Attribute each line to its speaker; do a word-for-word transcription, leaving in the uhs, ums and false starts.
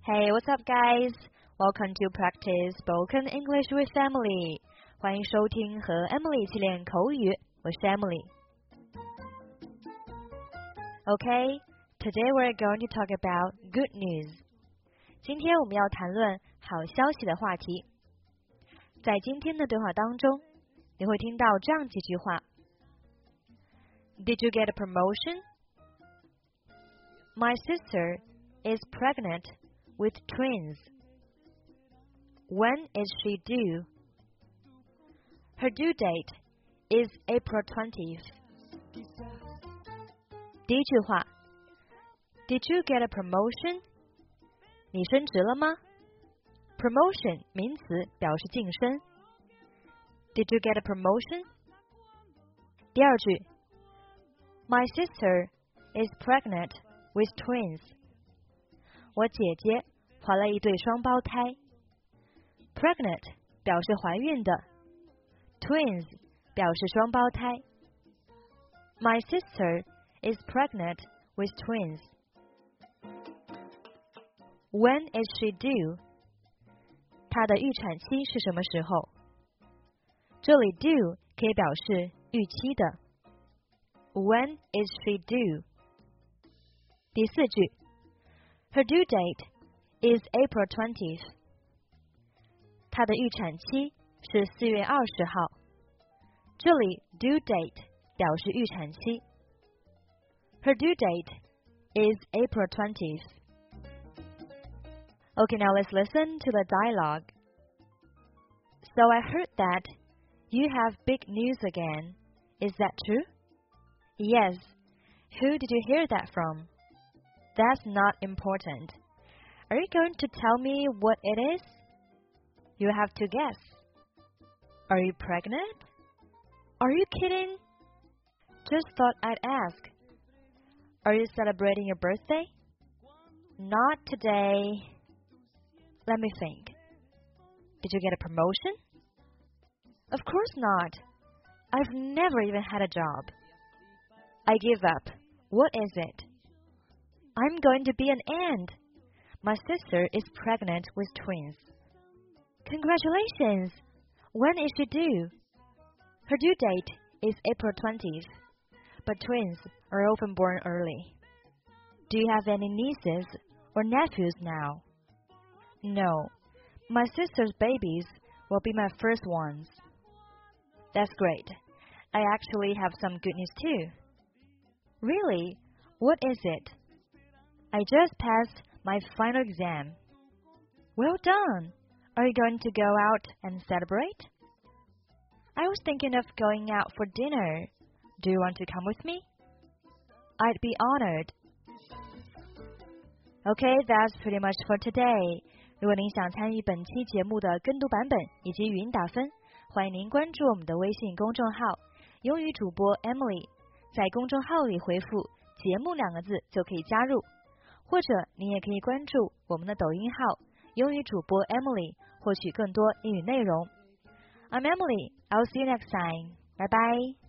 Speaker 1: Hey, what's up, guys? Welcome to practice spoken English with Emily. 欢迎收听和 Emily 一起练口语，我是 Emily. Okay, today we're going to talk about good news. 今天我们要谈论好消息的话题。在今天的对话当中，你会听到这样几句话。Did you get a promotion? My sister is pregnant with twins. When is she due? Her due date is April twentieth. 第一句话 Did you get a promotion? 你升职了吗？ Promotion 名词表示晋升。Did you get a promotion? 第二句 My sister is pregnant with twins. 我姐姐怀了一对双胞胎。Pregnant 表示怀孕的。Twins 表示双胞胎。My sister is pregnant with twins. When is she due? 她的预产期是什么时候？这里 due 可以表示预期的。When is she due? 第四句 Her due date is April twentieth. 她的预产期是四月二十号。这里 due date 表示预产期。Her due date is April twentieth. Okay, now let's listen to the dialogue. So I heard that you have big news again. Is that true? Yes. Who did you hear that from? That's not important. Are you going to tell me what it is? You have to guess. Are you pregnant? Are you kidding? Just thought I'd ask. Are you celebrating your birthday? Not today. Let me think. Did you get a promotion? Of course not. I've never even had a job. I give up. What is it? I'm going to be an aunt. My sister is pregnant with twins. Congratulations! When is she due? Her due date is April twentieth, but twins are often born early. Do you have any nieces or nephews now? No. My sister's babies will be my first ones. That's great. I actually have some good news too. Really? What is it? I just passed my final exam. Well done. Are you going to go out and celebrate? I was thinking of going out for dinner. Do you want to come with me? I'd be honored. Okay, that's pretty much for today. 如果您想参与本期节目的跟读版本以及语音打分，欢迎您关注我们的微信公众号英语主播 Emily， 在公众号里回复节目两个字就可以加入，或者您也可以关注我们的抖音号英语主播 Emily， 获取更多英语内容。I'm Emily. I'll see you next time. Bye bye.